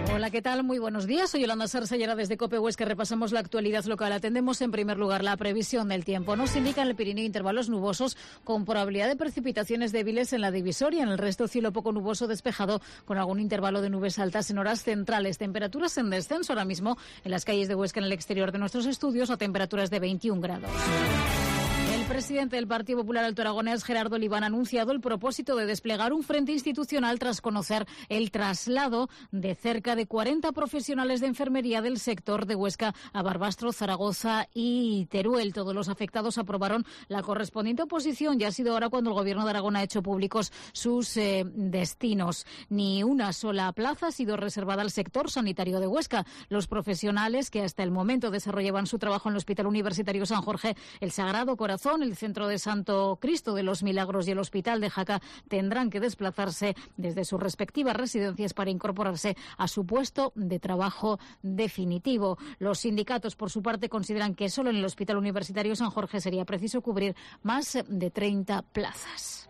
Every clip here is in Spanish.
Hola, ¿qué tal? Muy buenos días. Soy Yolanda Sarsellera desde COPE Huesca. Repasamos la actualidad local. Atendemos en primer lugar la previsión del tiempo. Nos indica en el Pirineo intervalos nubosos con probabilidad de precipitaciones débiles en la divisoria. En el resto, cielo poco nuboso despejado con algún intervalo de nubes altas en horas centrales. Temperaturas en descenso ahora mismo en las calles de Huesca, en el exterior de nuestros estudios, a temperaturas de 21 grados. El presidente del Partido Popular Alto Aragonés, Gerardo Oliván, ha anunciado el propósito de desplegar un frente institucional tras conocer el traslado de cerca de 40 profesionales de enfermería del sector de Huesca a Barbastro, Zaragoza y Teruel. Todos los afectados aprobaron la correspondiente oposición y ha sido ahora cuando el Gobierno de Aragón ha hecho públicos sus destinos. Ni una sola plaza ha sido reservada al sector sanitario de Huesca. Los profesionales que hasta el momento desarrollaban su trabajo en el Hospital Universitario San Jorge, el Sagrado Corazón, el Centro de Santo Cristo de los Milagros y el Hospital de Jaca tendrán que desplazarse desde sus respectivas residencias para incorporarse a su puesto de trabajo definitivo. Los sindicatos, por su parte, consideran que solo en el Hospital Universitario San Jorge sería preciso cubrir más de 30 plazas.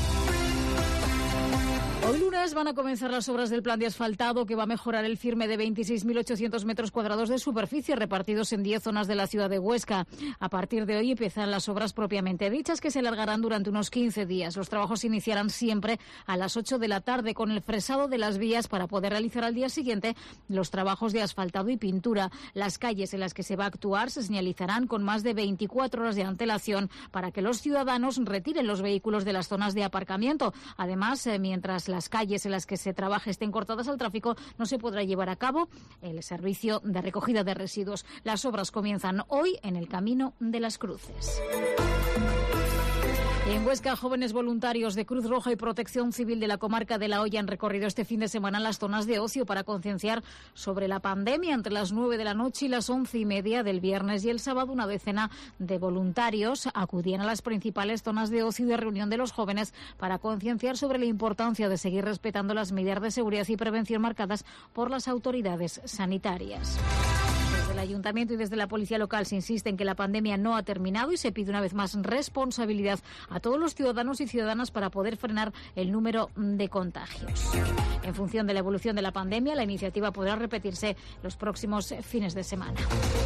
Hoy lunes van a comenzar las obras del plan de asfaltado que va a mejorar el firme de 26.800 metros cuadrados de superficie repartidos en 10 zonas de la ciudad de Huesca. A partir de hoy empiezan las obras propiamente dichas, que se alargarán durante unos 15 días. Los trabajos se iniciarán siempre a las 8 de la tarde con el fresado de las vías para poder realizar al día siguiente los trabajos de asfaltado y pintura. Las calles en las que se va a actuar se señalizarán con más de 24 horas de antelación para que los ciudadanos retiren los vehículos de las zonas de aparcamiento. Además, mientras las calles en las que se trabaje estén cortadas al tráfico, no se podrá llevar a cabo el servicio de recogida de residuos. Las obras comienzan hoy en el Camino de las Cruces. En Huesca, jóvenes voluntarios de Cruz Roja y Protección Civil de la comarca de La Hoya han recorrido este fin de semana las zonas de ocio para concienciar sobre la pandemia. Entre las 9 de la noche y las 11:30 del viernes y el sábado, una decena de voluntarios acudían a las principales zonas de ocio y de reunión de los jóvenes para concienciar sobre la importancia de seguir respetando las medidas de seguridad y prevención marcadas por las autoridades sanitarias. Desde el Ayuntamiento y desde la Policía Local se insiste en que la pandemia no ha terminado y se pide una vez más responsabilidad a todos los ciudadanos y ciudadanas para poder frenar el número de contagios. En función de la evolución de la pandemia, la iniciativa podrá repetirse los próximos fines de semana.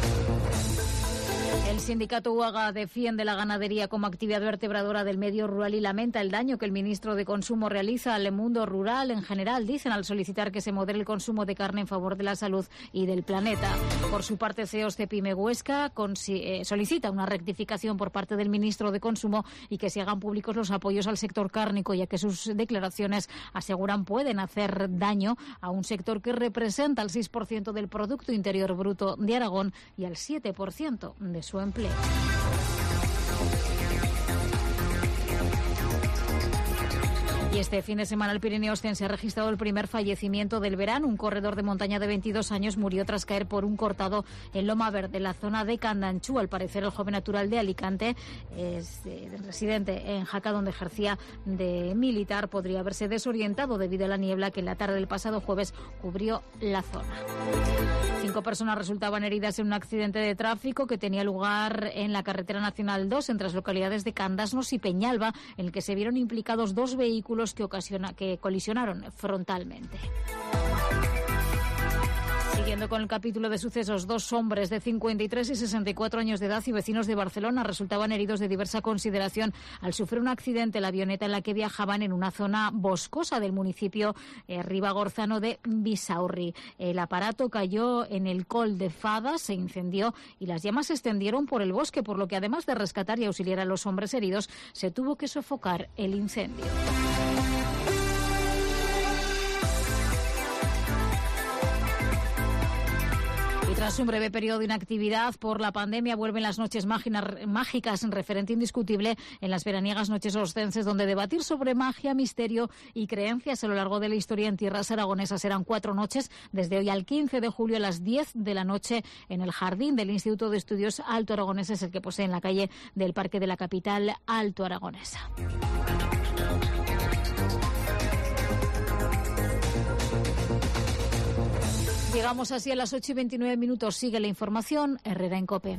El sindicato UAGA defiende la ganadería como actividad vertebradora del medio rural y lamenta el daño que el ministro de Consumo realiza al mundo rural en general, dicen, al solicitar que se modere el consumo de carne en favor de la salud y del planeta. Por su parte, CEOS de Pyme Huesca solicita una rectificación por parte del ministro de Consumo y que se hagan públicos los apoyos al sector cárnico, ya que sus declaraciones, aseguran, pueden hacer daño a un sector que representa el 6% del Producto Interior Bruto de Aragón y al 7% de su empleo. Y este fin de semana el Pirineo Ostense ha registrado el primer fallecimiento del verano. Un corredor de montaña de 22 años murió tras caer por un cortado en Loma Verde, en la zona de Candanchú. Al parecer, el joven natural de Alicante, residente en Jaca, donde ejercía de militar, podría haberse desorientado debido a la niebla que en la tarde del pasado jueves cubrió la zona. 5 personas resultaban heridas en un accidente de tráfico que tenía lugar en la carretera nacional 2 entre las localidades de Candasnos y Peñalba, en el que se vieron implicados 2 vehículos que colisionaron frontalmente. Siguiendo con el capítulo de sucesos, 2 hombres de 53 y 64 años de edad y vecinos de Barcelona resultaban heridos de diversa consideración al sufrir un accidente en la avioneta en la que viajaban en una zona boscosa del municipio ribagorzano de Bisaurri. El aparato cayó en el Col de Fada, se incendió y las llamas se extendieron por el bosque, por lo que además de rescatar y auxiliar a los hombres heridos, se tuvo que sofocar el incendio. Y tras un breve periodo de inactividad por la pandemia, vuelven las noches mágicas, referente indiscutible en las veraniegas noches ostenses, donde debatir sobre magia, misterio y creencias a lo largo de la historia en tierras aragonesas. Serán 4 noches, desde hoy al 15 de julio a las 10 de la noche, en el jardín del Instituto de Estudios Alto Aragoneses, el que posee en la calle del Parque de la capital alto aragonesa. Llegamos así a las 8:29. Sigue la información. Herrera en COPE.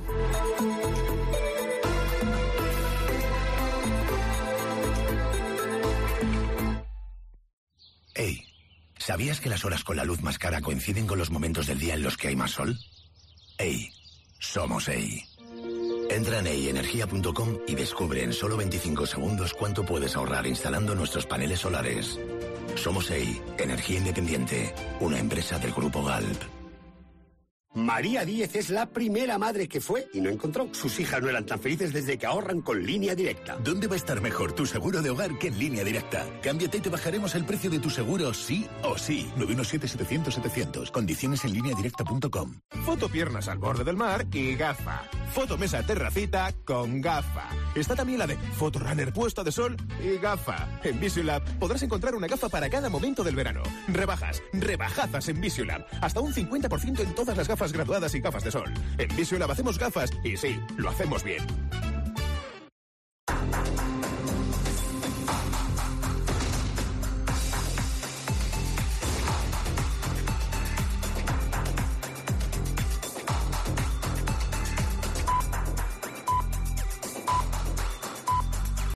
Hey, ¿Sabías que las horas con la luz más cara coinciden con los momentos del día en los que hay más sol? EI. Somos EI. Entra en eienergia.com y descubre en solo 25 segundos cuánto puedes ahorrar instalando nuestros paneles solares. Somos EI, energía independiente, una empresa del Grupo Galp. María Díez es la primera madre que fue y no encontró. Sus hijas no eran tan felices desde que ahorran con Línea Directa. ¿Dónde va a estar mejor tu seguro de hogar que en Línea Directa? Cámbiate y te bajaremos el precio de tu seguro sí o sí. 917-700-700. Condiciones en lineadirecta.com. Fotopiernas al borde del mar y gafa. Fotomesa terracita con gafa. Está también la de Fotorunner puesta de sol y gafa. En Visiolab podrás encontrar una gafa para cada momento del verano. Rebajazas en Visiolab. Hasta un 50% en todas las gafas graduadas y gafas de sol. En Visiolab hacemos gafas y sí, lo hacemos bien.